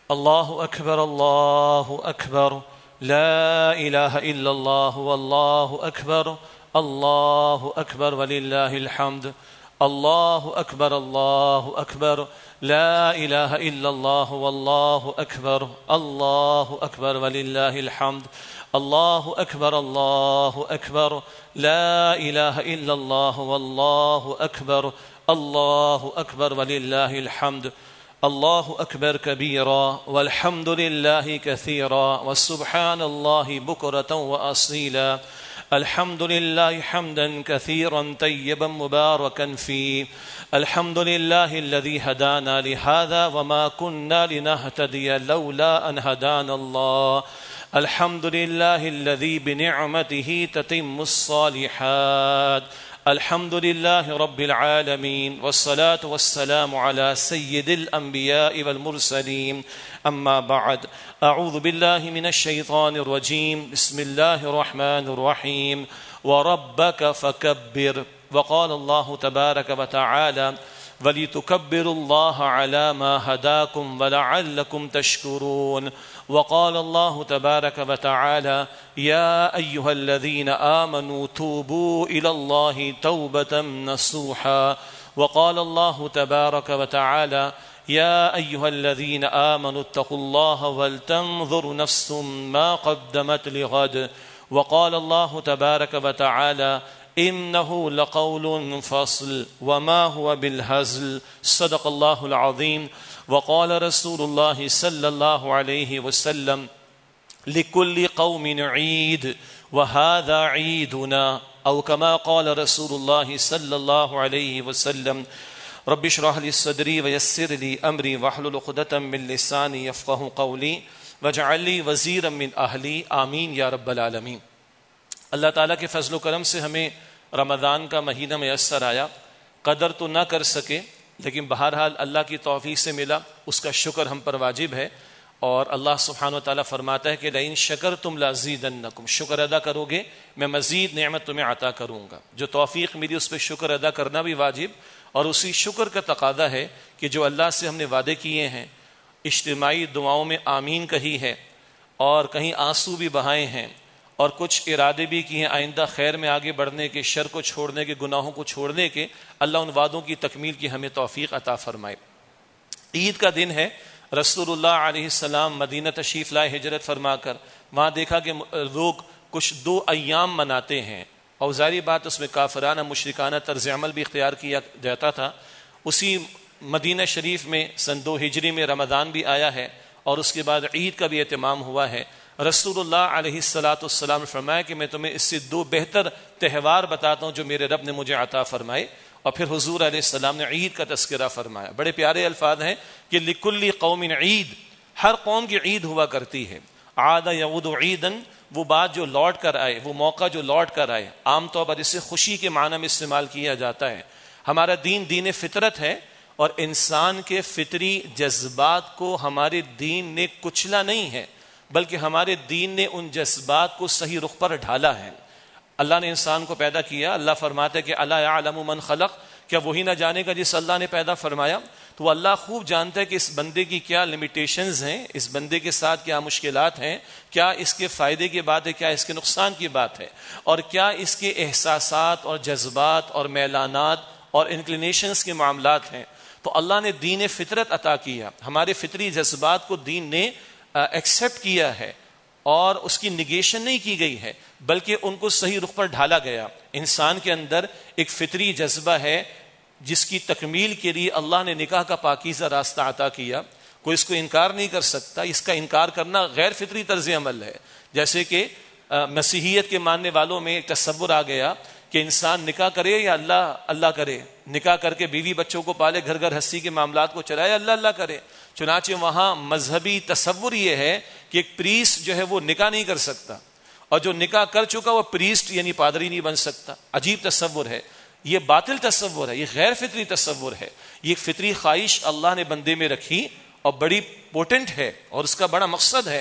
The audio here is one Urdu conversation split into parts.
الله أكبر الله أكبر لا إله إلا الله والله أكبر الله أكبر ولله الحمد الله أكبر الله أكبر لا إله إلا الله والله أكبر الله أكبر ولله الحمد الله أكبر الله أكبر لا إله إلا الله والله أكبر الله أكبر ولله الحمد الله أكبر كبيرا والحمد لله كثيرا وسبحان الله بكرة وأصيلا الحمد لله حمدا كثيرا طيبا مباركا فيه الحمد لله الذي هدانا لهذا وما كنا لنهتدي لولا أن هدانا الله الحمد لله الذي بنعمته تتم الصالحات الحمد لله رب العالمين والصلاة والسلام على سيد الأنبياء والمرسلين أما بعد أعوذ بالله من الشيطان الرجيم بسم الله الرحمن الرحيم وربك فكبر وقال الله تبارك وتعالى ولتكبروا الله على ما هداكم ولعلكم تشكرون وقال الله تبارك وتعالى يا أيها الذين آمنوا توبوا إلى الله توبة نصوحا وقال الله تبارك وتعالى يا أيها الذين آمنوا اتقوا الله ولتنظر نفس ما قدمت لغد وقال الله تبارك وتعالى إنه لقول فصل وما هو بالهزل صدق الله العظيم وقال رسول الله صلى الله عليه وسلم لكل قوم عيد وهذا عيدنا أو كما قال رسول الله صلى الله عليه وسلم رب اشرح لي صدري ويسر لي أمري واحلل عقدة من لساني يفقهوا قولي واجعل لي وزيرا من أهلي آمين یا رب العالمین۔ اللہ تعالیٰ کے فضل و کرم سے ہمیں رمضان کا مہینہ میسر آیا، قدر تو نہ کر سکے لیکن بہرحال اللہ کی توفیق سے ملا، اس کا شکر ہم پر واجب ہے۔ اور اللہ سبحانہ و تعالیٰ فرماتا ہے کہ لئن شکرتم لازیدنکم، شکر ادا کرو گے میں مزید نعمت تمہیں عطا کروں گا۔ جو توفیق ملی اس پہ شکر ادا کرنا بھی واجب، اور اسی شکر کا تقاضا ہے کہ جو اللہ سے ہم نے وعدے کیے ہیں، اجتماعی دعاؤں میں آمین کہی ہے اور کہیں آنسو بھی بہائے ہیں اور کچھ ارادے بھی کیے ہیں آئندہ خیر میں آگے بڑھنے کے، شر کو چھوڑنے کے، گناہوں کو چھوڑنے کے، اللہ ان وعدوں کی تکمیل کی ہمیں توفیق عطا فرمائے۔ عید کا دن ہے، رسول اللہ علیہ السلام مدینہ تشریف لائے ہجرت فرما کر، وہاں دیکھا کہ لوگ کچھ 2 ایام مناتے ہیں، اور ظاہری بات اس میں کافرانہ مشرکانہ طرز عمل بھی اختیار کیا جاتا تھا۔ اسی مدینہ شریف میں سن 2 ہجری میں رمضان بھی آیا ہے اور اس کے بعد عید کا بھی اہتمام ہوا ہے۔ رسول اللہ علیہ السلام نے فرمایا کہ میں تمہیں اس سے 2 بہتر تہوار بتاتا ہوں جو میرے رب نے مجھے عطا فرمائے، اور پھر حضور علیہ السلام نے عید کا تذکرہ فرمایا۔ بڑے پیارے الفاظ ہیں کہ لکل قوم عید، ہر قوم کی عید ہوا کرتی ہے۔ عاد یعود عیدن، وہ بات جو لوٹ کر آئے، وہ موقع جو لوٹ کر آئے، عام طور پر اسے خوشی کے معنی میں استعمال کیا جاتا ہے۔ ہمارا دین دین فطرت ہے، اور انسان کے فطری جذبات کو ہمارے دین نے کچلا نہیں ہے، بلکہ ہمارے دین نے ان جذبات کو صحیح رخ پر ڈھالا ہے۔ اللہ نے انسان کو پیدا کیا، اللہ فرماتا ہے کہ الا یعلم من خلق، کیا وہی نہ جانے گا جس اللہ نے پیدا فرمایا؟ تو اللہ خوب جانتا ہے کہ اس بندے کی کیا لمیٹیشنز ہیں، اس بندے کے ساتھ کیا مشکلات ہیں، کیا اس کے فائدے کی بات ہے، کیا اس کے نقصان کی بات ہے، اور کیا اس کے احساسات اور جذبات اور میلانات اور انکلینیشنز کے معاملات ہیں۔ تو اللہ نے دین فطرت عطا کیا، ہمارے فطری جذبات کو دین نے ایکسیپٹ کیا ہے اور اس کی نگیشن نہیں کی گئی ہے، بلکہ ان کو صحیح رخ پر ڈھالا گیا۔ انسان کے اندر ایک فطری جذبہ ہے جس کی تکمیل کے لیے اللہ نے نکاح کا پاکیزہ راستہ عطا کیا، کوئی اس کو انکار نہیں کر سکتا۔ اس کا انکار کرنا غیر فطری طرز عمل ہے۔ جیسے کہ مسیحیت کے ماننے والوں میں ایک تصور آ گیا کہ انسان نکاح کرے یا اللہ کرے، نکاح کر کے بیوی بچوں کو پالے، گھر گھر ہستی کے معاملات کو چلائے، اللہ کرے۔ چنانچہ وہاں مذہبی تصور یہ ہے کہ ایک پریسٹ جو ہے وہ نکاح نہیں کر سکتا، اور جو نکاح کر چکا وہ پریسٹ یعنی پادری نہیں بن سکتا۔ عجیب تصور ہے، یہ باطل تصور ہے، یہ غیر فطری تصور ہے۔ یہ ایک فطری خواہش اللہ نے بندے میں رکھی اور بڑی پوٹنٹ ہے، اور اس کا بڑا مقصد ہے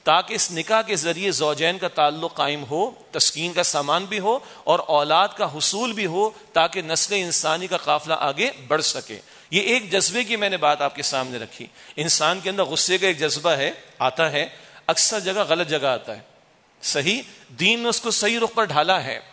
تاکہ اس نکاح کے ذریعے زوجین کا تعلق قائم ہو، تسکین کا سامان بھی ہو اور اولاد کا حصول بھی ہو، تاکہ نسل انسانی کا قافلہ آگے بڑھ سکے۔ یہ ایک جذبے کی میں نے بات آپ کے سامنے رکھی۔ انسان کے اندر غصے کا ایک جذبہ ہے، آتا ہے، اکثر جگہ غلط جگہ آتا ہے۔ صحیح دین نے اس کو صحیح رخ پر ڈھالا ہے،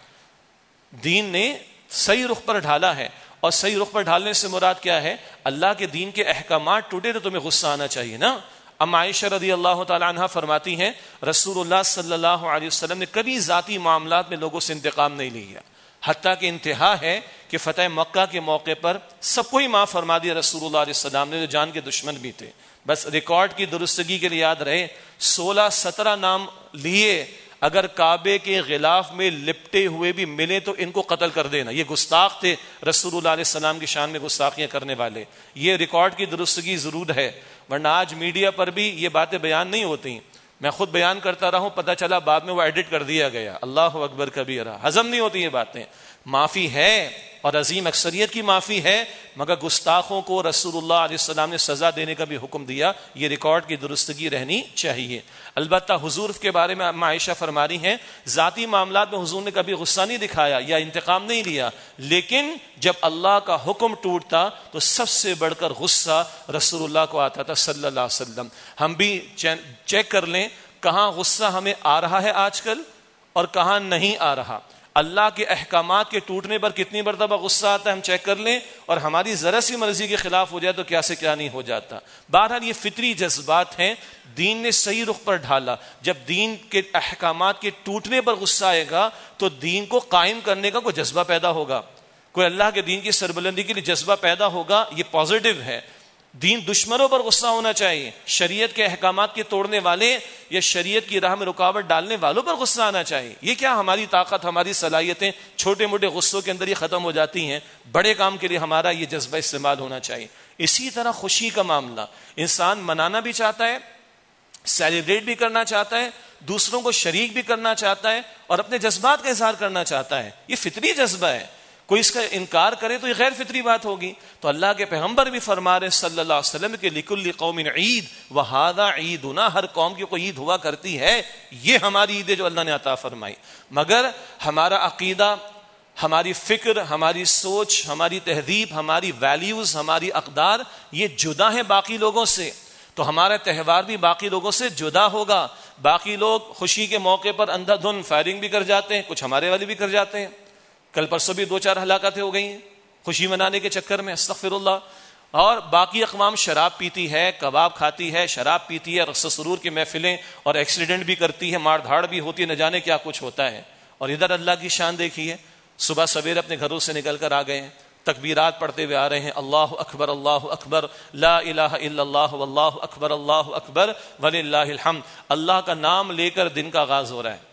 دین نے صحیح رخ پر ڈھالا ہے، اور صحیح رخ پر ڈھالنے سے مراد کیا ہے؟ اللہ کے دین کے احکامات ٹوٹے تو تمہیں غصہ آنا چاہیے نا۔ ام عائشہ رضی اللہ تعالی عنہ فرماتی ہیں رسول اللہ صلی اللہ علیہ وسلم نے کبھی ذاتی معاملات میں لوگوں سے انتقام نہیں لیا، حتیٰ کہ انتہا ہے کہ فتح مکہ کے موقع پر سب کو ہی معاف فرما دیا رسول اللہ علیہ السلام نے، جو جان کے دشمن بھی تھے۔ بس ریکارڈ کی درستگی کے لیے یاد رہے 16-17 نام لیے، اگر کعبے کے غلاف میں لپٹے ہوئے بھی ملے تو ان کو قتل کر دینا، یہ گستاخ تھے رسول اللہ علیہ السلام کی شان میں گستاخیاں کرنے والے۔ یہ ریکارڈ کی درستگی ضرور ہے، ورنہ آج میڈیا پر بھی یہ باتیں بیان نہیں ہوتی۔ میں خود بیان کرتا رہا ہوں، پتہ چلا بعد میں وہ ایڈٹ کر دیا گیا۔ اللہ اکبر کبیرہ، ہضم نہیں ہوتی یہ باتیں۔ معافی ہے اور عظیم اکثریت کی معافی ہے، مگر گستاخوں کو رسول اللہ علیہ السلام نے سزا دینے کا بھی حکم دیا، یہ ریکارڈ کی درستگی رہنی چاہیے۔ البتہ حضور کے بارے میں عائشہ فرما رہی ہیں ذاتی معاملات میں حضور نے کبھی غصہ نہیں دکھایا یا انتقام نہیں لیا، لیکن جب اللہ کا حکم ٹوٹتا تو سب سے بڑھ کر غصہ رسول اللہ کو آتا تھا صلی اللہ علیہ وسلم۔ ہم بھی چیک کر لیں کہاں غصہ ہمیں آ رہا ہے آج کل اور کہاں نہیں آ رہا۔ اللہ کے احکامات کے ٹوٹنے پر کتنی مرتبہ غصہ آتا ہے ہم چیک کر لیں، اور ہماری ذرا سی مرضی کے خلاف ہو جائے تو کیا سے کیا نہیں ہو جاتا۔ بہرحال یہ فطری جذبات ہیں، دین نے صحیح رخ پر ڈھالا۔ جب دین کے احکامات کے ٹوٹنے پر غصہ آئے گا تو دین کو قائم کرنے کا کوئی جذبہ پیدا ہوگا، کوئی اللہ کے دین کی سربلندی کے لیے جذبہ پیدا ہوگا، یہ پازیٹو ہے۔ دین دشمنوں پر غصہ ہونا چاہیے، شریعت کے احکامات کے توڑنے والے یا شریعت کی راہ میں رکاوٹ ڈالنے والوں پر غصہ آنا چاہیے۔ یہ کیا ہماری طاقت، ہماری صلاحیتیں چھوٹے موٹے غصوں کے اندر ہی ختم ہو جاتی ہیں، بڑے کام کے لیے ہمارا یہ جذبہ استعمال ہونا چاہیے۔ اسی طرح خوشی کا معاملہ، انسان منانا بھی چاہتا ہے، سیلیبریٹ بھی کرنا چاہتا ہے، دوسروں کو شریک بھی کرنا چاہتا ہے اور اپنے جذبات کا اظہار کرنا چاہتا ہے، یہ فطری جذبہ ہے۔ کوئی اس کا انکار کرے تو یہ غیر فطری بات ہوگی۔ تو اللہ کے پیغمبر بھی فرما رہے صلی اللہ علیہ وسلم کہ لِكُلِّ قَوْمٍ عید وَهَذَا عِيدُنَا، ہر قوم کی کوئی عید ہوا کرتی ہے، یہ ہماری عید ہے جو اللہ نے عطا فرمائی۔ مگر ہمارا عقیدہ، ہماری فکر، ہماری سوچ، ہماری تہذیب، ہماری ویلیوز، ہماری اقدار یہ جدا ہیں باقی لوگوں سے، تو ہمارا تہوار بھی باقی لوگوں سے جدا ہوگا۔ باقی لوگ خوشی کے موقع پر اندھا دھن فائرنگ بھی کر جاتے ہیں، کچھ ہمارے والے بھی کر جاتے ہیں۔ کل پرسوں بھی 2-4 ہلاکتیں ہو گئی ہیں خوشی منانے کے چکر میں، استغفر اللہ۔ اور باقی اقوام شراب پیتی ہے، کباب کھاتی ہے، شراب پیتی ہے، رقص و سرور کی محفلیں اور ایکسیڈنٹ بھی کرتی ہے، مار دھاڑ بھی ہوتی ہے، نہ جانے کیا کچھ ہوتا ہے۔ اور ادھر اللہ کی شان دیکھیے، صبح سویر اپنے گھروں سے نکل کر آ گئے ہیں، تکبیرات پڑھتے ہوئے آ رہے ہیں، اللہ اکبر اللہ اکبر لا الہ الا اللہ واللہ اکبر وللہ الحمد۔ اللہ کا نام لے کر دن کا آغاز ہو رہا ہے،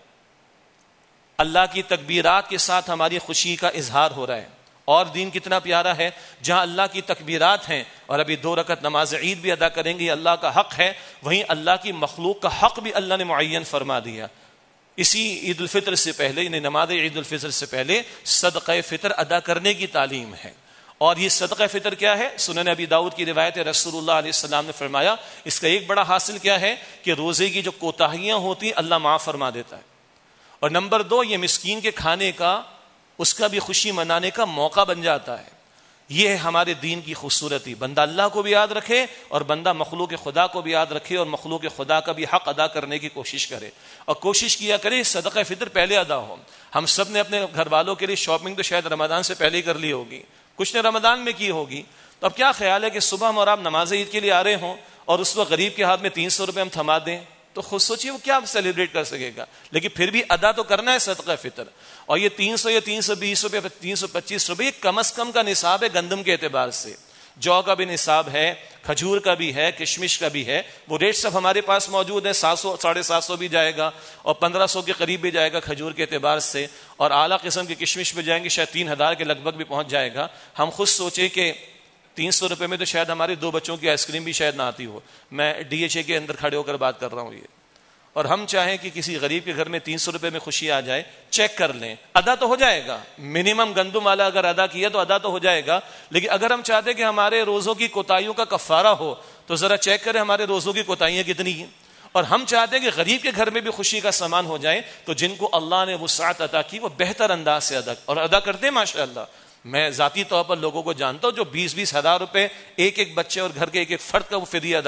اللہ کی تکبیرات کے ساتھ ہماری خوشی کا اظہار ہو رہا ہے۔ اور دین کتنا پیارا ہے، جہاں اللہ کی تکبیرات ہیں اور ابھی 2 رکعت نماز عید بھی ادا کریں گے، یہ اللہ کا حق ہے، وہیں اللہ کی مخلوق کا حق بھی اللہ نے معین فرما دیا۔ اسی عید الفطر سے پہلے، یعنی نماز عید الفطر سے پہلے صدقہ فطر ادا کرنے کی تعلیم ہے۔ اور یہ صدقہ فطر کیا ہے؟ سنن ابی داؤد کی روایت ہے، رسول اللہ علیہ السلام نے فرمایا اس کا ایک بڑا حاصل کیا ہے کہ روزے کی جو کوتاہیاں ہوتی اللہ معاف فرما دیتا ہے، اور نمبر 2 یہ مسکین کے کھانے کا، اس کا بھی خوشی منانے کا موقع بن جاتا ہے۔ یہ ہے ہمارے دین کی خوبصورتی، بندہ اللہ کو بھی یاد رکھے اور بندہ مخلوق خدا کو بھی یاد رکھے اور مخلوق خدا کا بھی حق ادا کرنے کی کوشش کرے، اور کوشش کیا کرے صدقہ فطر پہلے ادا ہو۔ ہم سب نے اپنے گھر والوں کے لیے شاپنگ تو شاید رمضان سے پہلے ہی کر لی ہوگی، کچھ نے رمضان میں کی ہوگی، تو اب کیا خیال ہے کہ صبح ہم اور آپ نماز عید کے لیے آ رہے ہوں اور اس وقت غریب کے ہاتھ میں 300 روپے ہم تھما دیں، تو خود سوچیے وہ کیا سیلیبریٹ کر سکے گا، لیکن پھر بھی ادا تو کرنا ہے صدقہ فطر۔ اور یہ 300 یا 320 روپے 325 روپے یہ کم از کم کا نصاب ہے گندم کے اعتبار سے، جو کا بھی نصاب ہے، کھجور کا بھی ہے، کشمش کا بھی ہے، وہ ریٹ سب ہمارے پاس موجود ہے، 700 750 بھی جائے گا اور 1500 کے قریب بھی جائے گا کھجور کے اعتبار سے، اور اعلیٰ قسم کے کشمش پہ جائیں گے شاید 3000 کے لگ بھگ بھی پہنچ جائے گا۔ ہم خود سوچیں کہ 300 روپے میں تو شاید ہمارے 2 بچوں کی آئس کریم بھی شاید نہ آتی ہو، میں ڈی ایچ اے کے اندر کھڑے ہو کر بات کر رہا ہوں یہ، اور ہم چاہیں کہ کسی غریب کے گھر میں 300 روپے میں خوشی آ جائے، چیک کر لیں، ادا تو ہو جائے گا، منیمم گندم والا اگر ادا کیا تو ادا تو ہو جائے گا، لیکن اگر ہم چاہتے کہ ہمارے روزوں کی کوتاہیوں کا کفارہ ہو تو ذرا چیک کریں ہمارے روزوں کی کوتاہیاں کتنی ہیں، اور ہم چاہتے ہیں کہ غریب کے گھر میں بھی خوشی کا سامان ہو جائے. تو جن کو اللہ نے وسعت عطا کی وہ بہتر انداز سے ادا کرتے ہیں ماشاءاللہ. میں ذاتی طور پر لوگوں کو جانتا ہوں جو 20-20 ہزار روپے ایک بچے اور گھر کے ایک فرد کا وہ فدیہ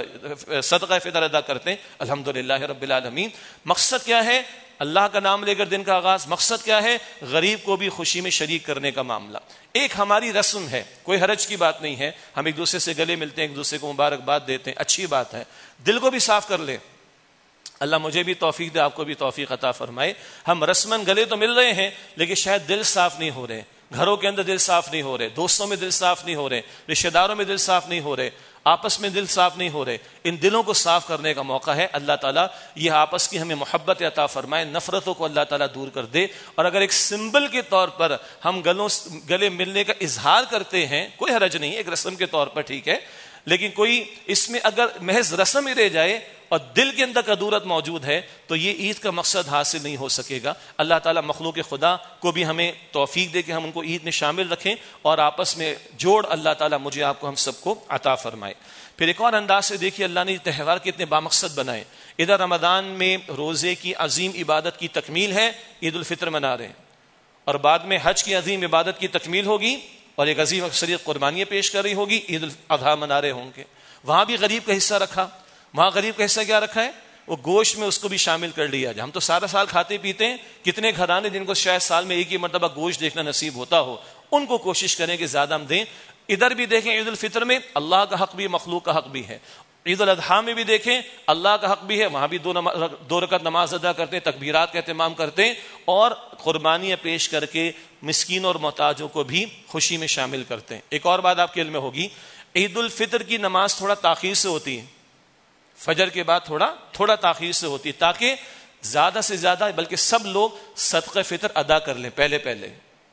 صدقہ فطر ادا کرتے ہیں. الحمدللہ رب العالمین. مقصد کیا ہے؟ اللہ کا نام لے کر دن کا آغاز. مقصد کیا ہے؟ غریب کو بھی خوشی میں شریک کرنے کا معاملہ. ایک ہماری رسم ہے, کوئی حرج کی بات نہیں ہے, ہم ایک دوسرے سے گلے ملتے ہیں, ایک دوسرے کو مبارکباد دیتے ہیں, اچھی بات ہے. دل کو بھی صاف کر لے. اللہ مجھے بھی توفیق دے, آپ کو بھی توفیق عطا فرمائے. ہم رسمن گلے تو مل رہے ہیں لیکن شاید دل صاف نہیں ہو رہے, گھروں کے اندر دل صاف نہیں ہو رہے, دوستوں میں دل صاف نہیں ہو رہے, رشتہ داروں میں دل صاف نہیں ہو رہے, آپس میں دل صاف نہیں ہو رہے. ان دلوں کو صاف کرنے کا موقع ہے. اللہ تعالیٰ یہ آپس کی ہمیں محبت عطا فرمائے, نفرتوں کو اللہ تعالیٰ دور کر دے. اور اگر ایک سمبل کے طور پر ہم گلے ملنے کا اظہار کرتے ہیں, کوئی حرج نہیں, ایک رسم کے طور پر ٹھیک ہے, لیکن کوئی اس میں اگر محض رسم ہی رہ جائے اور دل کے اندر کدورت موجود ہے تو یہ عید کا مقصد حاصل نہیں ہو سکے گا. اللہ تعالیٰ مخلوق خدا کو بھی ہمیں توفیق دے کہ ہم ان کو عید میں شامل رکھیں اور آپس میں جوڑ اللہ تعالیٰ مجھے آپ کو ہم سب کو عطا فرمائے. پھر ایک اور انداز سے دیکھیے اللہ نے تہوار کتنے بامقصد بنائے. ادھر رمضان میں روزے کی عظیم عبادت کی تکمیل ہے, عید الفطر منا رہے ہیں, اور بعد میں حج کی عظیم عبادت کی تکمیل ہوگی اور ایک عظیم اکثریت قربانیاں پیش کر رہی ہوگی, عید الاضحیٰ منا رہے ہوں گے. وہاں بھی غریب کا حصہ رکھا. وہاں غریب کا حصہ کیا رکھا ہے؟ وہ گوشت میں اس کو بھی شامل کر لیا جائے. ہم تو سارا سال کھاتے پیتے ہیں, کتنے گھرانے جن کو شاید سال میں ایک ہی مرتبہ گوشت دیکھنا نصیب ہوتا ہو, ان کو کوشش کریں کہ زیادہ ہم دیں. ادھر بھی دیکھیں عید الفطر میں اللہ کا حق بھی مخلوق کا حق بھی ہے. عید الاضحیٰ میں بھی دیکھیں اللہ کا حق بھی ہے, وہاں بھی 2 رکعت نماز ادا کرتے ہیں, تکبیرات کا اہتمام کرتے ہیں اور قربانیاں پیش کر کے مسکین اور محتاجوں کو بھی خوشی میں شامل کرتے ہیں. ایک اور بات آپ کے علم میں ہوگی, عید الفطر کی نماز تھوڑا تاخیر سے ہوتی ہے, فجر کے بعد تھوڑا تاخیر سے ہوتی ہے تاکہ زیادہ سے زیادہ بلکہ سب لوگ صدقہ فطر ادا کر لیں پہلے.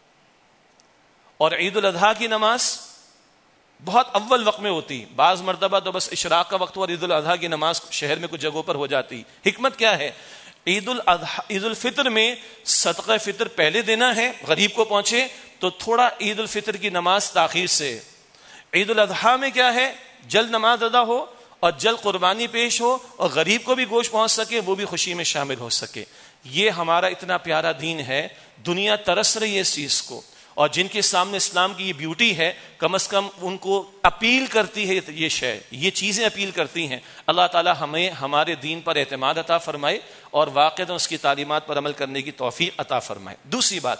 اور عید الاضحیٰ کی نماز بہت اول وقت میں ہوتی, بعض مرتبہ تو بس اشراق کا وقت اور عید الاضحیٰ کی نماز شہر میں کچھ جگہوں پر ہو جاتی. حکمت کیا ہے؟ عید الفطر میں صدقہ فطر پہلے دینا ہے, غریب کو پہنچے, تو تھوڑا عید الفطر کی نماز تاخیر سے. عید الاضحیٰ میں کیا ہے؟ جلد نماز ادا ہو اور جلد قربانی پیش ہو اور غریب کو بھی گوشت پہنچ سکے, وہ بھی خوشی میں شامل ہو سکے. یہ ہمارا اتنا پیارا دین ہے, دنیا ترس رہی ہے اس چیز کو, اور جن کے سامنے اسلام کی یہ بیوٹی ہے کم از کم ان کو اپیل کرتی ہے, یہ چیزیں اپیل کرتی ہیں. اللہ تعالی ہمیں ہمارے دین پر اعتماد عطا فرمائے اور واقعتاً اس کی تعلیمات پر عمل کرنے کی توفیق عطا فرمائے. دوسری بات,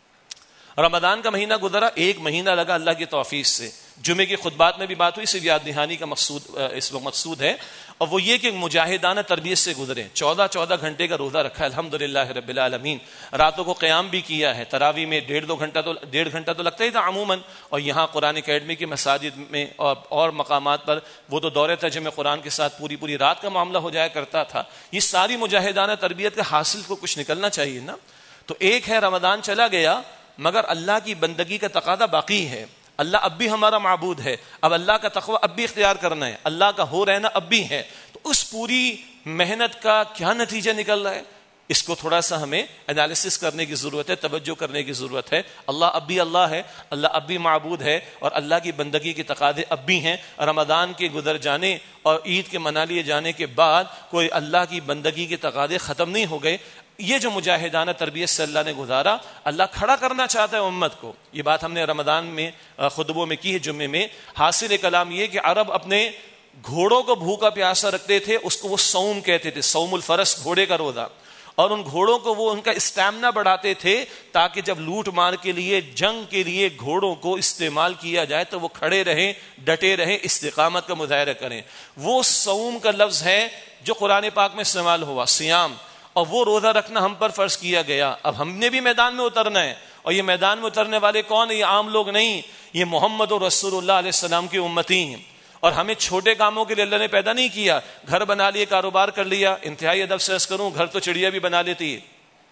رمضان کا مہینہ گزرا, 1 مہینہ لگا اللہ کی توفیق سے. جمعے کی خطبات میں بھی بات ہوئی, اس یاد دہانی کا اس وقت مقصود ہے, اور وہ یہ کہ مجاہدانہ تربیت سے گزرے. 14 گھنٹے کا روزہ رکھا ہے الحمدللہ رب العالمین. راتوں کو قیام بھی کیا ہے, تراویح میں 1.5 گھنٹہ تو لگتا ہی تھا عموماً. اور یہاں قرآن اکیڈمی کے مساجد میں اور مقامات پر وہ تو دورے ترجمہ قرآن کے ساتھ پوری رات کا معاملہ ہو جایا کرتا تھا. یہ ساری مجاہدانہ تربیت کا حاصل کو کچھ نکلنا چاہیے نا. تو ایک ہے رمضان چلا گیا مگر اللہ کی بندگی کا تقاضا باقی ہے. اللہ اب بھی ہمارا معبود ہے, اب اللہ کا تقوی اب بھی اختیار کرنا ہے, اللہ کا ہو رہنا اب بھی ہے. تو اس پوری محنت کا کیا نتیجہ نکل رہا ہے, اس کو تھوڑا سا ہمیں انالیسس کرنے کی ضرورت ہے, توجہ کرنے کی ضرورت ہے. اللہ اب بھی اللہ ہے, اللہ اب بھی معبود ہے, اور اللہ کی بندگی کے تقاضے اب بھی ہیں. رمضان کے گزر جانے اور عید کے منا لیے جانے کے بعد کوئی اللہ کی بندگی کے تقاضے ختم نہیں ہو گئے. یہ جو مجاہدانہ تربیت سے اللہ نے گزارا, اللہ کھڑا کرنا چاہتا ہے امت کو. یہ بات ہم نے رمضان میں خطبوں میں کی ہے, جمعے میں. حاصل کلام یہ کہ عرب اپنے گھوڑوں کو بھوکا پیاسا رکھتے تھے, اس کو وہ صوم کہتے تھے, صوم الفرس, گھوڑے کا روزہ. اور ان گھوڑوں کو وہ ان کا اسٹیمنا بڑھاتے تھے تاکہ جب لوٹ مار کے لیے, جنگ کے لیے گھوڑوں کو استعمال کیا جائے تو وہ کھڑے رہیں, ڈٹے رہیں, استقامت کا مظاہرہ کریں. وہ صوم کا لفظ ہے جو قرآن پاک میں استعمال ہوا, سیام, اور وہ روزہ رکھنا ہم پر فرض کیا گیا. اب ہم نے بھی میدان میں اترنا ہے, اور یہ میدان میں اترنے والے کون ہیں؟ یہ عام لوگ نہیں, یہ محمد رسول اللہ علیہ السلام کی امتی ہیں. اور ہمیں چھوٹے کاموں کے لیے اللہ نے پیدا نہیں کیا. گھر بنا لیے, کاروبار کر لیا, انتہائی ادب سے عرض کروں گھر تو چڑیا بھی بنا لیتی ہے,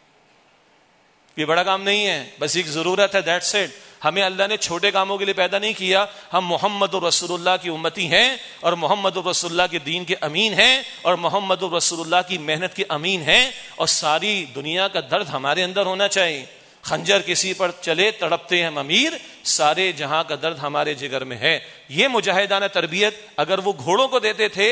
یہ بڑا کام نہیں ہے, بس ایک ضرورت ہے, دیٹس اٹ. ہمیں اللہ نے چھوٹے کاموں کے لیے پیدا نہیں کیا. ہم محمد رسول اللہ کی امتی ہیں, اور محمد رسول اللہ کے دین کے امین ہیں, اور محمد رسول اللہ کی محنت کے امین ہیں. اور ساری دنیا کا درد ہمارے اندر ہونا چاہیے. خنجر کسی پر چلے تڑپتے ہیں امیر, سارے جہاں کا درد ہمارے جگر میں ہے. یہ مجاہدانہ تربیت اگر وہ گھوڑوں کو دیتے تھے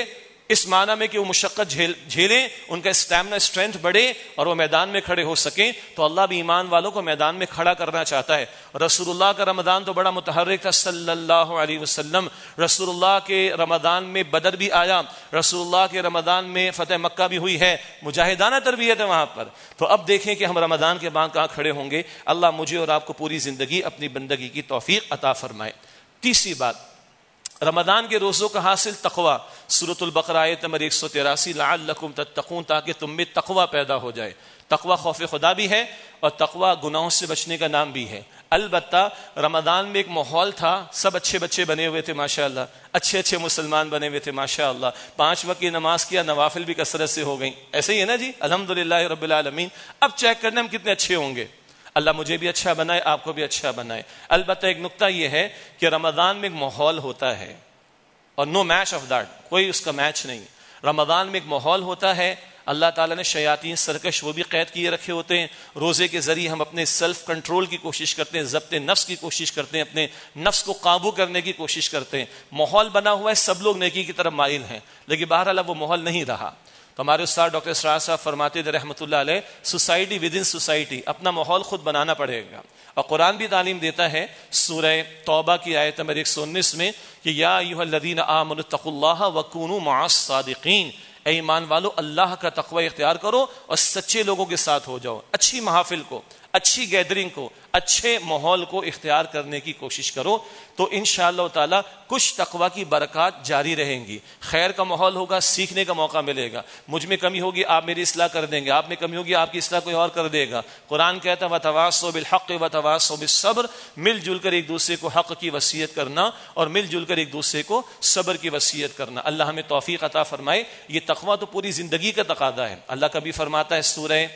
اس معنی میں کہ وہ مشقت جھیلیں، ان کا اسٹیمنا اسٹرینتھ بڑھے اور وہ میدان میں کھڑے ہو سکیں. تو اللہ بھی ایمان والوں کو میدان میں کھڑا کرنا چاہتا ہے. رسول اللہ کا رمضان تو بڑا متحرک تھا صلی اللہ علیہ وسلم. رسول اللہ کے رمضان میں بدر بھی آیا، رسول اللہ کے رمضان میں فتح مکہ بھی ہوئی ہے، مجاہدانہ تربیت ہے وہاں پر. تو اب دیکھیں کہ ہم رمضان کے بعد کہاں کھڑے ہوں گے. اللہ مجھے اور آپ کو پوری زندگی اپنی بندگی کی توفیق عطا فرمائے. تیسری بات، رمضان کے روزوں کا حاصل تقوی. سورۃ البقرہ آیت نمبر 183، لعلکم تتقون، تاکہ تم میں تقوی پیدا ہو جائے. تقوی خوف خدا بھی ہے اور تقوی گناہوں سے بچنے کا نام بھی ہے. البتہ رمضان میں ایک ماحول تھا، سب اچھے بچے بنے ہوئے تھے ماشاءاللہ، اچھے اچھے مسلمان بنے ہوئے تھے ماشاءاللہ، 5 وقت کی نماز کیا، نوافل بھی کثرت سے ہو گئیں. ایسے ہی ہے نا جی، الحمدللہ رب العالمین. اب چیک کرنا ہم کتنے اچھے ہوں گے. اللہ مجھے بھی اچھا بنائے، آپ کو بھی اچھا بنائے. البتہ ایک نقطہ یہ ہے کہ رمضان میں ایک ماحول ہوتا ہے اور نو میچ آف دیٹ، کوئی اس کا میچ نہیں. رمضان میں ایک ماحول ہوتا ہے. اللہ تعالیٰ نے شیاطین سرکش وہ بھی قید کیے رکھے ہوتے ہیں. روزے کے ذریعے ہم اپنے سیلف کنٹرول کی کوشش کرتے ہیں، ضبط نفس کی کوشش کرتے ہیں، اپنے نفس کو قابو کرنے کی کوشش کرتے ہیں. ماحول بنا ہوا ہے، سب لوگ نیکی کی طرف مائل ہیں، لیکن بہرحال اب وہ ماحول نہیں رہا. تو ہمارے استاد ڈاکٹر اسرار صاحب فرماتے تھے رحمۃ اللہ علیہ، سوسائٹی ود ان سوسائٹی، اپنا ماحول خود بنانا پڑے گا. اور قرآن بھی تعلیم دیتا ہے سورہ توبہ کی آیت نمبر 119 میں کہ یا ایھا الذین آمنوا اتقوا اللہ وکونوا مع الصادقین، اے ایمان والو اللہ کا تقوی اختیار کرو اور سچے لوگوں کے ساتھ ہو جاؤ. اچھی محافل کو، اچھی گیدرنگ کو، اچھے ماحول کو اختیار کرنے کی کوشش کرو، تو انشاءاللہ تعالی کچھ تقوی کی برکات جاری رہیں گی. خیر کا ماحول ہوگا، سیکھنے کا موقع ملے گا. مجھ میں کمی ہوگی، آپ میری اصلاح کر دیں گے، آپ میں کمی ہوگی، آپ کی اصلاح کوئی اور کر دے گا. قرآن کہتا ہے وتواصوا بالحق وتواصوا بالصبر، مل جل کر ایک دوسرے کو حق کی وصیت کرنا اور مل جل کر ایک دوسرے کو صبر کی وصیت کرنا. اللہ ہمیں توفیق عطا فرمائے. یہ تقوی تو پوری زندگی کا تقاضا ہے. اللہ کبھی فرماتا ہے سورہ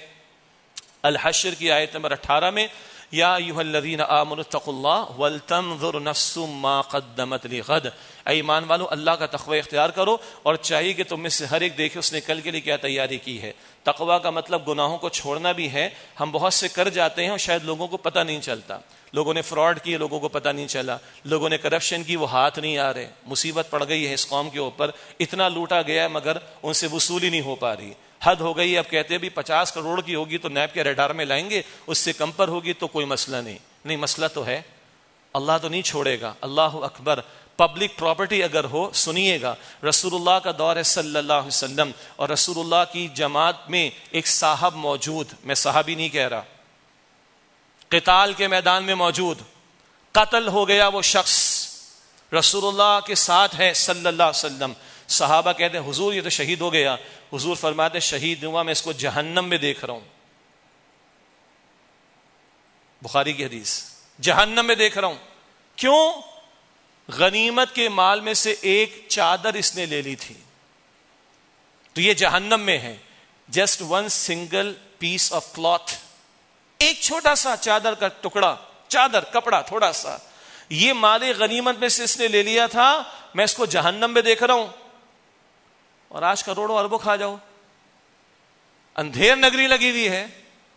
الحشر کی آیت نمبر 18 میں یا ایھا الذین آمنوا اتقوا اللہ ولتنظر نفس ما قدمت لغد، اے ایمان والو اللہ کا تقوی اختیار کرو اور چاہیے کہ تم میں سے ہر ایک دیکھے اس نے کل کے لیے کیا تیاری کی ہے. تقوی کا مطلب گناہوں کو چھوڑنا بھی ہے. ہم بہت سے کر جاتے ہیں اور شاید لوگوں کو پتہ نہیں چلتا. لوگوں نے فراڈ کیے، لوگوں کو پتہ نہیں چلا. لوگوں نے کرپشن کی، وہ ہاتھ نہیں آ رہے. مصیبت پڑ گئی ہے اس قوم کے اوپر، اتنا لوٹا گیا ہے مگر ان سے وصولی نہیں ہو پا رہی. حد ہو گئی. اب کہتے ہیں بھی 50 کروڑ کی ہوگی تو نیب کے ریڈار میں لائیں گے، اس سے کم پر ہوگی تو کوئی مسئلہ نہیں. مسئلہ تو ہے، اللہ تو نہیں چھوڑے گا. اللہ اکبر. پبلک پراپرٹی اگر ہو، سنیے گا، رسول اللہ کا دور ہے صلی اللہ علیہ وسلم اور رسول اللہ کی جماعت میں ایک صاحب موجود، میں صحابی نہیں کہہ رہا، قتال کے میدان میں موجود، قتل ہو گیا وہ شخص، رسول اللہ کے ساتھ ہے صلی اللہ علیہ وسلم. صحابہ کہتے ہیں حضور یہ تو شہید ہو گیا. حضور فرماتے شہید ہوا، میں اس کو جہنم میں دیکھ رہا ہوں. بخاری کی حدیث، جہنم میں دیکھ رہا ہوں. کیوں؟ غنیمت کے مال میں سے ایک چادر اس نے لے لی تھی تو یہ جہنم میں ہے. Just one single piece of cloth, ایک چھوٹا سا چادر کا ٹکڑا، چادر کپڑا تھوڑا سا، یہ مال غنیمت میں سے اس نے لے لیا تھا، میں اس کو جہنم میں دیکھ رہا ہوں. اور آج کروڑوں اربوں کھا جاؤ، اندھیر نگری لگی ہوئی ہے.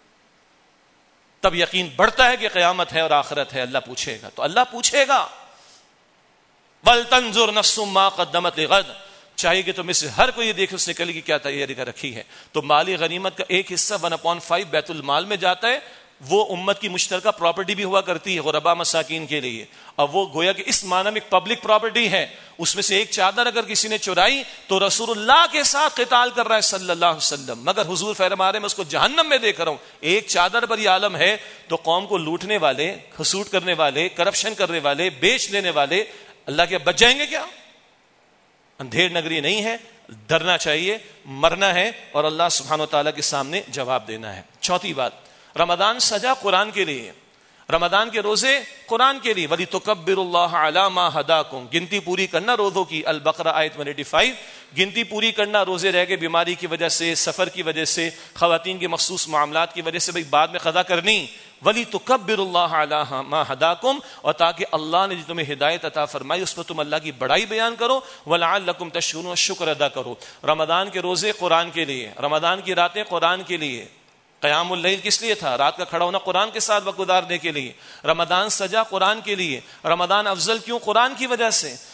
تب یقین بڑھتا ہے کہ قیامت ہے اور آخرت ہے. اللہ پوچھے گا، تو اللہ پوچھے گا وَلْتَنْظُرْ نَفْسٌ مَا قَدَّمَتْ لِغَدٍ، چاہیے کہ تم میں سے ہر کوئی یہ دیکھے اس نے کل کی کیا تیاری کر رکھی ہے. تو مالی غنیمت کا ایک حصہ 1/5 بیت المال میں جاتا ہے. وہ امت کی مشترکہ پراپرٹی بھی ہوا کرتی ہے غربا مساکین کے لیے، اور وہ گویا کہ اس معنی میں پبلک پراپرٹی ہے. اس میں سے ایک چادر اگر کسی نے چرائی تو رسول اللہ کے ساتھ قتال کر رہا ہے صلی اللہ علیہ وسلم، مگر حضور فرما رہے ہیں میں اس کو جہنم میں دیکھ رہا ہوں. ایک چادر پر یہ عالم ہے. تو قوم کو لوٹنے والے، حسود کرنے والے، کرپشن کرنے والے، بیچ لینے والے اللہ کے بچ جائیں گے کیا؟ اندھیر نگری نہیں ہے. ڈرنا چاہیے، مرنا ہے اور اللہ سبحانہ و تعالیٰ کے سامنے جواب دینا ہے. چوتھی بات، رمضان سجا قرآن کے لیے. رمضان کے روزے قرآن کے لیے. وَلِتُكَبِّرُوا اللَّهَ عَلَى مَا هَدَاكُمْ، گنتی پوری کرنا روزوں کی. البقرہ آیت 185، گنتی پوری کرنا. روزے رہ گئے بیماری کی وجہ سے، سفر کی وجہ سے، خواتین کے مخصوص معاملات کی وجہ سے، بھائی بعد میں قضا کرنی. وَلِتُكَبِّرُوا اللَّهَ عَلَى مَا هَدَاكُمْ، اور تاکہ اللہ نے جو تمہیں ہدایت عطا فرمائی اس پر تم اللہ کی بڑائی بیان کرو. وَلَعَلَّكُمْ تَشْكُرُونَ، شکر ادا کرو. رمضان کے روزے قرآن کے لیے، رمضان کی راتیں قرآن کے لیے. قیام اللیل کس لیے تھا؟ رات کا کھڑا ہونا قرآن کے ساتھ وقت گزارنے کے لیے. رمضان سجا قرآن کے لیے. رمضان افضل کیوں؟ قرآن کی وجہ سے.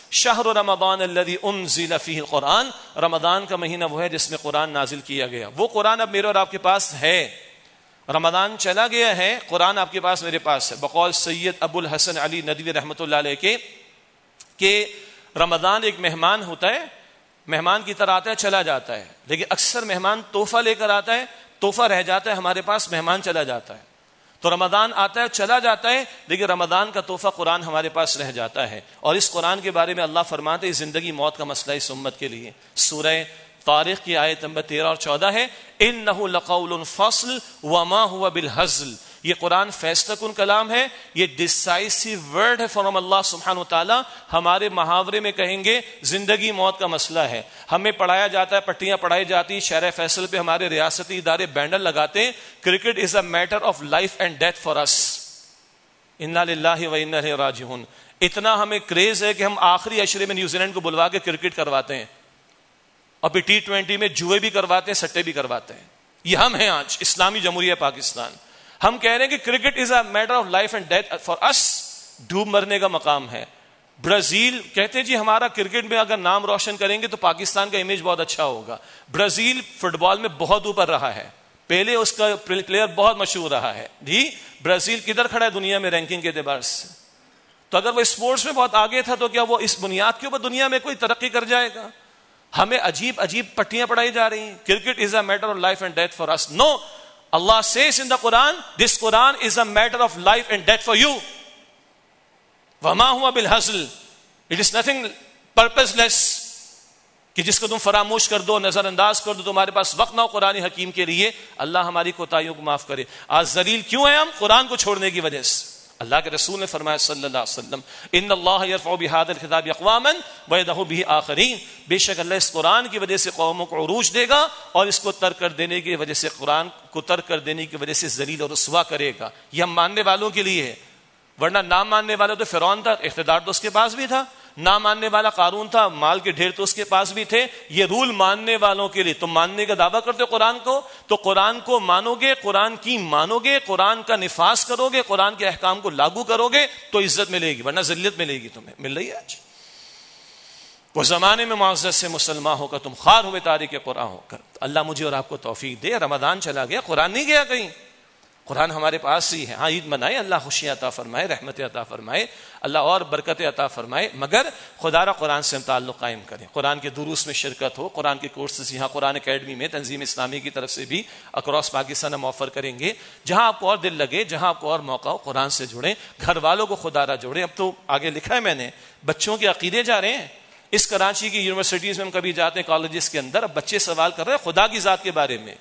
شہر رمضان الذی انزل فیہ القرآن، رمضان کا مہینہ وہ ہے جس میں قرآن نازل کیا گیا. وہ قرآن اب میرے اور آپ کے پاس ہے. رمضان چلا گیا ہے، قرآن آپ کے پاس میرے پاس ہے. بقول سید ابو الحسن علی ندوی رحمۃ اللہ علیہ کے کہ رمضان ایک مہمان ہوتا ہے، مہمان کی طرح آتا ہے چلا جاتا ہے، لیکن اکثر مہمان تحفہ لے کر آتا ہے، تحفہ رہ جاتا ہے ہمارے پاس، مہمان چلا جاتا ہے. تو رمضان آتا ہے چلا جاتا ہے، لیکن رمضان کا تحفہ قرآن ہمارے پاس رہ جاتا ہے. اور اس قرآن کے بارے میں اللہ فرماتے ہیں زندگی موت کا مسئلہ اس امت کے لیے. سورہ طارق کی آیت نمبر 13 اور 14 ہے انہ لقول فصل وما هو بالهزل. یہ قرآن فیصلہ کن کلام ہے، یہ ڈسائسیو ورڈ ہے فرام اللہ سبحانہ وتعالی. ہمارے محاورے میں کہیں گے زندگی موت کا مسئلہ ہے. ہمیں پڑھایا جاتا ہے، پٹیاں پڑھائی جاتی، شہر فیصل پہ ہمارے ریاستی ادارے بینڈل لگاتے ہیں، cricket is a matter of life and death for us, انا للہ و انا الیہ راجعون. اتنا ہمیں کریز ہے کہ ہم آخری عشرے میں نیوزی لینڈ کو بلوا کے کرکٹ کرواتے ہیں، اور پھر T20 میں جوئے بھی کرواتے ہیں، سٹے بھی کرواتے ہیں. یہ ہم ہیں آج اسلامی جمہوریہ پاکستان. ہم کہہ رہے ہیں کہ cricket is a matter of life and death for us, ڈوب مرنے کا مقام ہے. برازیل کہتے ہیں جی ہمارا کرکٹ میں اگر نام روشن کریں گے تو پاکستان کا امیج بہت اچھا ہوگا. برازیل فٹ بال میں بہت اوپر رہا ہے، پہلے اس کا پلیئر بہت مشہور رہا ہے. جی برازیل کدھر کھڑا ہے دنیا میں رینکنگ کے اعتبار سے؟ تو اگر وہ اسپورٹس میں بہت آگے تھا تو کیا وہ اس بنیاد کے اوپر دنیا میں کوئی ترقی کر جائے گا؟ ہمیں عجیب عجیب پٹیاں پڑھائی جا رہی ہیں. Cricket is a matter of life and death for us. No, Allah says in the Quran, this Quran is a matter of life and death for you. وَمَا هُوَ بِالْهَزْلِ. It is nothing purposeless کہ جس کو تم فراموش کر دو، نظر انداز کر دو، تمہارے پاس وقت نہ ہو قرآن حکیم کے لیے. اللہ ہماری کوتاہیوں کو معاف کرے. آج ذلیل کیوں ہیں ہم؟ قرآن کو چھوڑنے کی وجہ سے. اللہ کے رسول نے فرمایا صلی اللہ علیہ وسلم ان اللہ یرفع بهذا الكتاب اقواما ويذهب به آخرین. بے شک اللہ اس قرآن کی وجہ سے قوموں کو عروج دے گا، اور اس کو ترک کر دینے کی وجہ سے، قرآن کو ترک کر دینے کی وجہ سے ذلیل اور رسوا کرے گا. یہ ہم ماننے والوں کے لیے ہے، ورنہ نہ ماننے والے تو فرعون تھا، اقتدار تو اس کے پاس بھی تھا. نہ ماننے والا قارون تھا، مال کے ڈھیر تو اس کے پاس بھی تھے. یہ رول ماننے والوں کے لیے. تم ماننے کا دعویٰ کرتے ہو قرآن کو، تو قرآن کو مانو گے، قرآن کی مانو گے، قرآن کا نفاذ کرو گے، قرآن کے احکام کو لاگو کرو گے تو عزت ملے گی، ورنہ ذلت ملے گی. تمہیں مل رہی ہے آج. وہ زمانے میں معزز سے مسلمان ہو کر تم خوار ہوئے تاریخ قرآن ہو کر. اللہ مجھے اور آپ کو توفیق دے. رمضان چلا گیا، قرآن نہیں گیا کہیں، قرآن ہمارے پاس ہی ہے. ہاں عید منائے، اللہ خوشیاں عطا فرمائے، رحمت عطا فرمائے، اللہ اور برکت عطا فرمائے، مگر خدا را قرآن سے ہم تعلق قائم کریں. قرآن کے دروس میں شرکت ہو، قرآن کے کورسز یہاں قرآن اکیڈمی میں تنظیم اسلامی کی طرف سے بھی اکراس پاکستان ہم آفر کریں گے. جہاں آپ کو اور دل لگے، جہاں آپ کو اور موقع ہو، قرآن سے جڑیں، گھر والوں کو خدا را جوڑیں. اب تو آگے لکھا ہے میں نے، بچوں کے عقیدے جا رہے ہیں. اس کراچی کی یونیورسٹیز میں ہم کبھی جاتے ہیں، کالجز کے اندر، اب بچے سوال کر رہے ہیں خدا کی ذات کے بارے میں.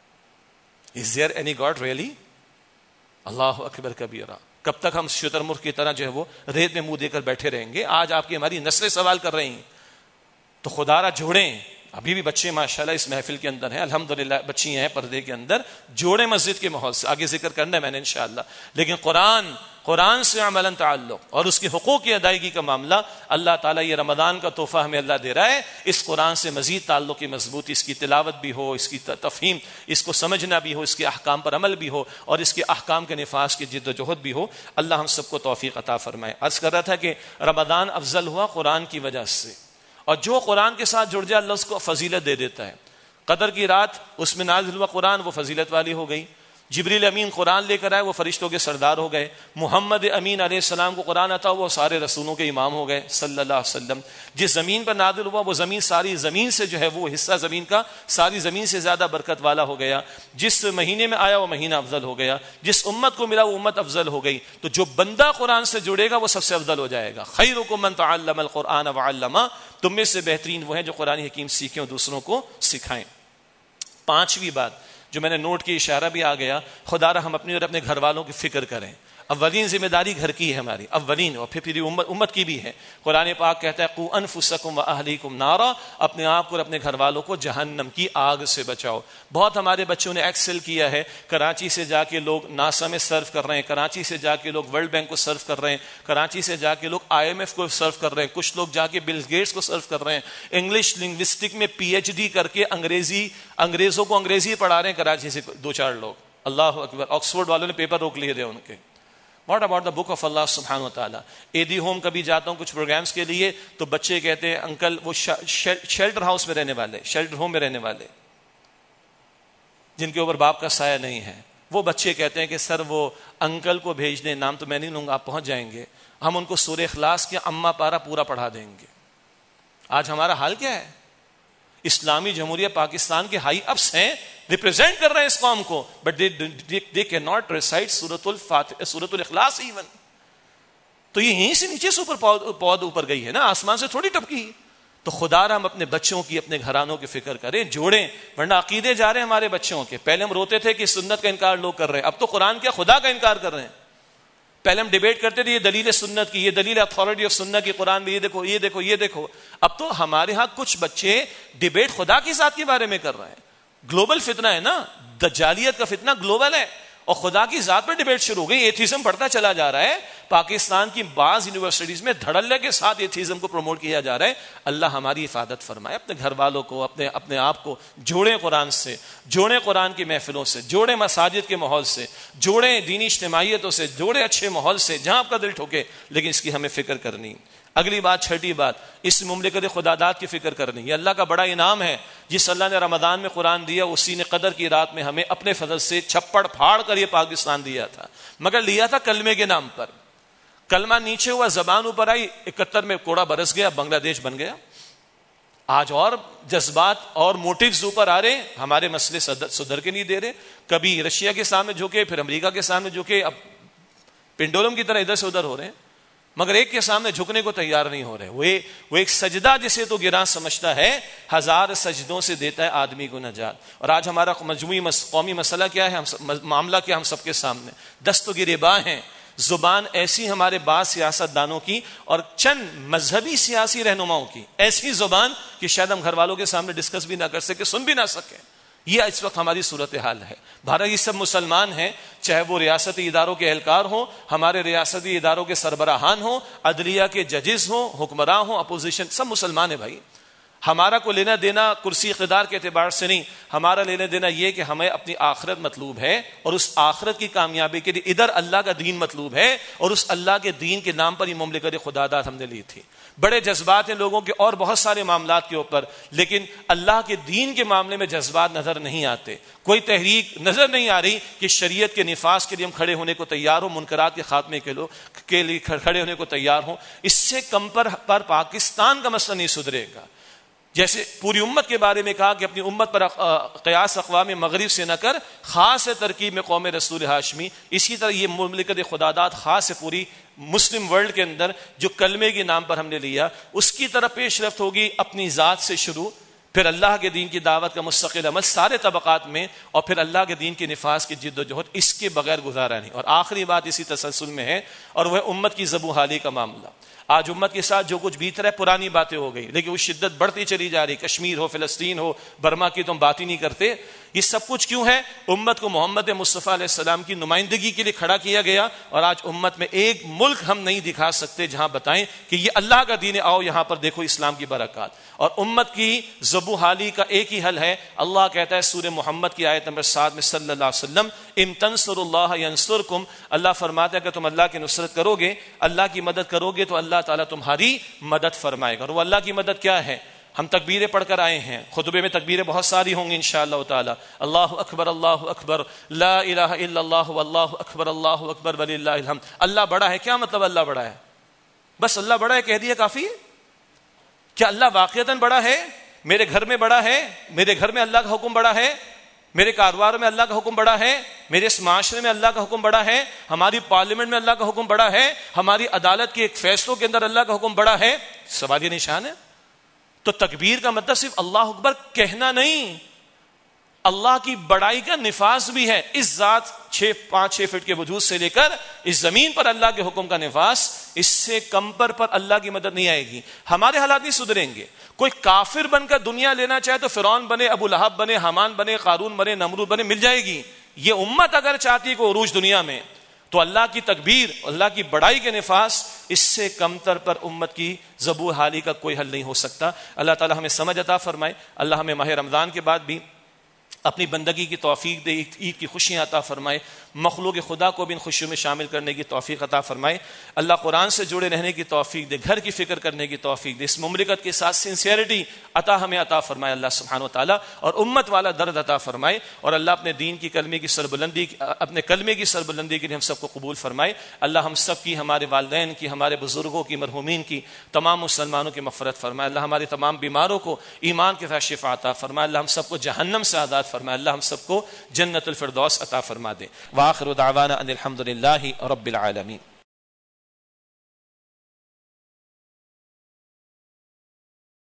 Is there any God really؟ اللہ اکبر کبیرہ. کب تک ہم شتر مرغ کی طرح جو ہے وہ ریت میں منہ دے کر بیٹھے رہیں گے؟ آج آپ کی ہماری نسلیں سوال کر رہی ہیں. تو خدا را جوڑیں. ابھی بھی بچے ماشاءاللہ اس محفل کے اندر ہیں، الحمدللہ بچی ہیں پردے کے اندر. جوڑیں مسجد کے ماحول سے، آگے ذکر کرنا ہے میں نے انشاءاللہ. لیکن قرآن سے عملاً تعلق اور اس کے حقوق کی ادائیگی کا معاملہ، اللہ تعالیٰ یہ رمضان کا تحفہ ہمیں اللہ دے رہا ہے. اس قرآن سے مزید تعلق کی مضبوطی، اس کی تلاوت بھی ہو، اس کی تفہیم، اس کو سمجھنا بھی ہو، اس کے احکام پر عمل بھی ہو، اور اس کے احکام کے نفاذ کی جد و جہد بھی ہو. اللہ ہم سب کو توفیق عطا فرمائے. عرض کر رہا تھا کہ رمضان افضل ہوا قرآن کی وجہ سے، اور جو قرآن کے ساتھ جڑ جائے اللہ اس کو فضیلت دے دیتا ہے. قدر کی رات اس میں نازل ہوا قرآن، وہ فضیلت والی ہو گئی. جبریل امین قرآن لے کر آئے، وہ فرشتوں کے سردار ہو گئے. محمد امین علیہ السلام کو قرآن عطا ہوا، وہ سارے رسولوں کے امام ہو گئے صلی اللہ علیہ وسلم. جس زمین پر نازل ہوا وہ زمین، ساری زمین سے جو ہے وہ حصہ زمین کا ساری زمین سے زیادہ برکت والا ہو گیا. جس مہینے میں آیا وہ مہینہ افضل ہو گیا. جس امت کو ملا وہ امت افضل ہو گئی. تو جو بندہ قرآن سے جڑے گا وہ سب سے افضل ہو جائے گا. خیرکم من تعلم القرآن وعلمہ. تم میں سے بہترین وہ ہیں جو قرآن حکیم سیکھیں اور دوسروں کو سکھائیں. پانچویں بات جو میں نے نوٹ کی، اشارہ بھی آ گیا، خدا را ہم اپنی اور اپنے گھر والوں کی فکر کریں. اولین ذمہ داری گھر کی ہے ہماری، اولین، اور پھر امت کی بھی ہے. قرآن پاک کہتا ہے قوا انفسکم واہلیکم نارا، اپنے آپ کو اور اپنے گھر والوں کو جہنم کی آگ سے بچاؤ. بہت ہمارے بچوں نے ایکسل کیا ہے. کراچی سے جا کے لوگ ناسا میں سرو کر رہے ہیں، کراچی سے جا کے لوگ ورلڈ بینک کو سرو کر رہے ہیں، کراچی سے جا کے لوگ IMF کو سرو کر رہے ہیں، کچھ لوگ جا کے بل گیٹس کو سرو کر رہے ہیں. انگلش لنگوسٹک میں PhD کر کے انگریزوں کو انگریزی پڑھا رہے ہیں کراچی سے 2-4 لوگ. اللہ اکبر. آکسفورڈ والوں نے پیپر روک لیے تھے ان کے. What about the book of Allah سبحانہ و تعالیٰ. ایدی ہوم کبھی جاتا ہوں کچھ پروگرامز کے لیے تو بچے کہتے ہیں انکل وہ شیلٹر ہاؤس میں رہنے والے, شیلٹر ہوم میں رہنے والے جن کے اوپر باپ کا سایہ نہیں ہے, وہ بچے کہتے ہیں کہ سر وہ انکل کو بھیج دیں, نام تو میں نہیں لوں گا, آپ پہنچ جائیں گے, ہم ان کو سورہ اخلاص کے اما پارا پورا پڑھا دیں گے. آج ہمارا حال کیا ہے؟ اسلامی جمہوریہ پاکستان کے ہائی اپس ہیں, ریپرزینٹ کر رہے ہیں اس قوم کو, بٹ they cannot recite سورۃ الاخلاص ایون. تو یہ یہیں سے نیچے سے پود اوپر گئی ہے نا, آسمان سے تھوڑی ٹپکی. تو خدا را ہم اپنے بچوں کی, اپنے گھرانوں کی فکر کریں, جوڑیں, ورنہ عقیدے جا رہے ہیں ہمارے بچوں کے. پہلے ہم روتے تھے کہ سنت کا انکار لوگ کر رہے ہیں, اب تو قرآن کیا خدا کا انکار کر رہے ہیں. پہلے ہم ڈیبیٹ کرتے تھے یہ دلیل سنت کی, یہ دلیل اتھارٹی آف سنت کی, قرآن میں یہ دیکھو یہ دیکھو یہ دیکھو. اب تو ہمارے ہاں کچھ بچے ڈیبیٹ خدا کی ذات کے بارے میں کر رہے ہیں. گلوبل فتنہ ہے نا, دجالیت کا فتنہ گلوبل ہے, اور خدا کی ذات پر ڈیبیٹ شروع ہو گئی. ایتھیزم بڑھتا چلا جا رہا ہے. پاکستان کی بعض یونیورسٹیز میں دھڑلے کے ساتھ ایتھیزم کو پروموٹ کیا جا رہا ہے. اللہ ہماری حفاظت فرمائے. اپنے گھر والوں کو, اپنے آپ کو جوڑیں قرآن سے, جوڑیں قرآن کی محفلوں سے, جوڑیں مساجد کے ماحول سے, جوڑیں دینی اجتماعیتوں سے, جوڑیں اچھے ماحول سے جہاں آپ کا دل ٹھوکے. لیکن اس کی ہمیں فکر کرنی. اگلی بات, چھٹی بات, اس مملکت خدا داد کی فکر کرنی. یہ اللہ کا بڑا انعام ہے. جس اللہ نے رمضان میں قرآن دیا, اسی نے قدر کی رات میں ہمیں اپنے فضل سے چھپڑ پھاڑ کر یہ پاکستان دیا تھا, مگر لیا تھا کلمے کے نام پر. کلمہ نیچے ہوا, زبان اوپر آئی, 71 میں کوڑا برس گیا, بنگلہ دیش بن گیا. آج اور جذبات اور موٹیوز اوپر آ رہے, ہمارے مسئلے سدھر کے نہیں دے رہے. کبھی رشیا کے سامنے جھکے, پھر امریکہ کے سامنے جھکے, اب پنڈولم کی طرح ادھر سے ادھر ہو رہے ہیں, مگر ایک کے سامنے جھکنے کو تیار نہیں ہو رہے. وہ ایک سجدہ جسے تو گراں سمجھتا ہے, 1000 سجدوں سے دیتا ہے آدمی کو نجات. اور آج ہمارا مجموعی قومی مسئلہ کیا ہے, معاملہ کیا ہم سب کے سامنے, دست و گریباں ہیں. زبان ایسی ہمارے بعض سیاست دانوں کی اور چند مذہبی سیاسی رہنماؤں کی, ایسی زبان کہ شاید ہم گھر والوں کے سامنے ڈسکس بھی نہ کر سکے, سن بھی نہ سکیں. یہ اس وقت ہماری صورتحال ہے. بھارت یہ سب مسلمان ہیں, چاہے وہ ریاستی اداروں کے اہلکار ہوں, ہمارے ریاستی اداروں کے سربراہان ہوں, عدلیہ کے ججز ہوں, حکمراں ہوں, اپوزیشن, سب مسلمان ہیں بھائی. ہمارا کو لینا دینا کرسی اقتدار کے اعتبار سے نہیں, ہمارا لینا دینا یہ کہ ہمیں اپنی آخرت مطلوب ہے, اور اس آخرت کی کامیابی کے لیے ادھر اللہ کا دین مطلوب ہے, اور اس اللہ کے دین کے نام پر یہ مملکت خدا داد ہم نے لی تھی. بڑے جذبات ہیں لوگوں کے اور بہت سارے معاملات کے اوپر, لیکن اللہ کے دین کے معاملے میں جذبات نظر نہیں آتے. کوئی تحریک نظر نہیں آ رہی کہ شریعت کے نفاذ کے لیے ہم کھڑے ہونے کو تیار ہوں, منکرات کے خاتمے کے لیے کھڑے ہونے کو تیار ہوں. اس سے کم پر پاکستان کا مسئلہ نہیں سدھرے گا. جیسے پوری امت کے بارے میں کہا کہ اپنی امت پر قیاس اقوام مغرب سے نہ کر, خاص ہے ترکیب میں قوم رسول ہاشمی. اسی طرح یہ مملکت خدا داد خاص ہے پوری مسلم ورلڈ کے اندر, جو کلمے کے نام پر ہم نے لیا, اس کی طرف پیش رفت ہوگی اپنی ذات سے شروع, پھر اللہ کے دین کی دعوت کا مستقل عمل سارے طبقات میں, اور پھر اللہ کے دین کے نفاذ کی جد و جہد. اس کے بغیر گزارا نہیں. اور آخری بات اسی تسلسل میں ہے, اور وہ امت کی ذبح حالی کا معاملہ. آج امت کے ساتھ جو کچھ بیت رہا ہے پرانی باتیں ہو گئی, لیکن وہ شدت بڑھتی چلی جا رہی. کشمیر ہو, فلسطین ہو, برما کی تو ہم بات ہی نہیں کرتے. یہ سب کچھ کیوں ہے؟ امت کو محمد مصطفیٰ علیہ السلام کی نمائندگی کے لیے کھڑا کیا گیا, اور آج امت میں ایک ملک ہم نہیں دکھا سکتے جہاں بتائیں کہ یہ اللہ کا دین ہے, آؤ یہاں پر دیکھو اسلام کی برکات. اور امت کی ذبح حالی کا ایک ہی حل ہے. اللہ کہتا ہے سورہ محمد کی آیت نمبر 7 میں صلی اللہ علیہ وسلم, ان تنصروا اللہ ینصرکم, اللہ فرماتا ہے کہ تم اللہ کی نصرت کرو گے, اللہ کی مدد کرو گے تو اللہ تعالیٰ تمہاری مدد فرمائے گا. اور وہ اللہ کی مدد کیا ہے؟ ہم تکبیریں پڑھ کر آئے ہیں, خطبے میں تکبیریں بہت ساری ہوں گی انشاءاللہ تعالی. اللہ اکبر لا الہ الا اللہ واللہ اکبر وللہ الحمد. اللہ بڑا ہے, کیا مطلب اللہ بڑا ہے؟ بس اللہ بڑا ہے کہہ دیا کافی ہے؟ کیا اللہ واقعتاً بڑا ہے؟ میرے گھر میں بڑا ہے, میرے گھر میں اللہ کا حکم بڑا ہے, میرے کاروبار میں اللہ کا حکم بڑا ہے, میرے اس معاشرے میں اللہ کا حکم بڑا ہے, ہماری پارلیمنٹ میں اللہ کا حکم بڑا ہے, ہماری عدالت کے ایک فیصلوں کے اندر اللہ کا حکم بڑا ہے. سوال یہ نشان ہے. تو تکبیر کا مطلب صرف اللہ اکبر کہنا نہیں, اللہ کی بڑائی کا نفاذ بھی ہے. اس ذات 5-6 فٹ کے وجود سے لے کر اس زمین پر اللہ کے حکم کا نفاذ, اس سے کم پر اللہ کی مدد نہیں آئے گی. ہمارے حالات نہیں سدھریں گے. کوئی کافر بن کر دنیا لینا چاہے تو فرعون بنے, ابو لہب بنے, حامان بنے, قارون بنے, نمرود بنے, مل جائے گی. یہ امت اگر چاہتی کو عروج دنیا میں, تو اللہ کی تکبیر, اللہ کی بڑائی کے نفاذ, اس سے کم تر پر امت کی ذبح حالی کا کوئی حل نہیں ہو سکتا. اللہ تعالی ہمیں سمجھ عطا فرمائے. اللہ ہمیں ماہ رمضان کے بعد بھی اپنی بندگی کی توفیق دے، عید کی خوشیاں عطا فرمائے، مخلوق خدا کو بھی ان خوشیوں میں شامل کرنے کی توفیق عطا فرمائے۔ اللہ قرآن سے جڑے رہنے کی توفیق دے، گھر کی فکر کرنے کی توفیق دے، اس مملکت کے ساتھ سنسیئرٹی ہمیں عطا فرمائے اللہ سبحانہ و تعالیٰ، اور امت والا درد عطا فرمائے، اور اللہ اپنے دین کی کلمے کی سربلندی، اپنے کلمے کی سربلندی کے لیے ہم سب کو قبول فرمائے۔ اللہ ہم سب کی، ہمارے والدین کی، ہمارے بزرگوں کی، مرحومین کی، تمام مسلمانوں کی مغفرت فرمائے۔ اللہ ہماری تمام بیماروں کو ایمان کے ساتھ شفا عطا فرمائے۔ اللہ ہم سب کو جہنم سے آزاد فرمائے۔ اللہ ہم سب کو جنت الفردوس عطا فرما دے۔ وآخر دعوانا ان الحمد للہ رب العالمین۔